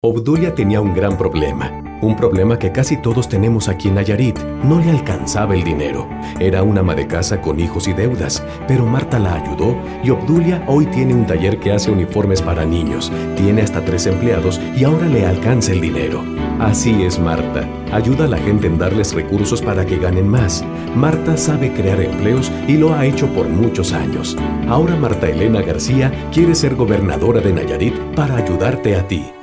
Obdulia tenía un gran problema. Un problema que casi todos tenemos aquí en Nayarit. No le alcanzaba el dinero. Era una ama de casa con hijos y deudas, pero Marta la ayudó y Obdulia hoy tiene un taller que hace uniformes para niños. Tiene hasta 3 empleados y ahora le alcanza el dinero. Así es Marta. Ayuda a la gente en darles recursos para que ganen más. Marta sabe crear empleos y lo ha hecho por muchos años. Ahora Marta Elena García quiere ser gobernadora de Nayarit para ayudarte a ti.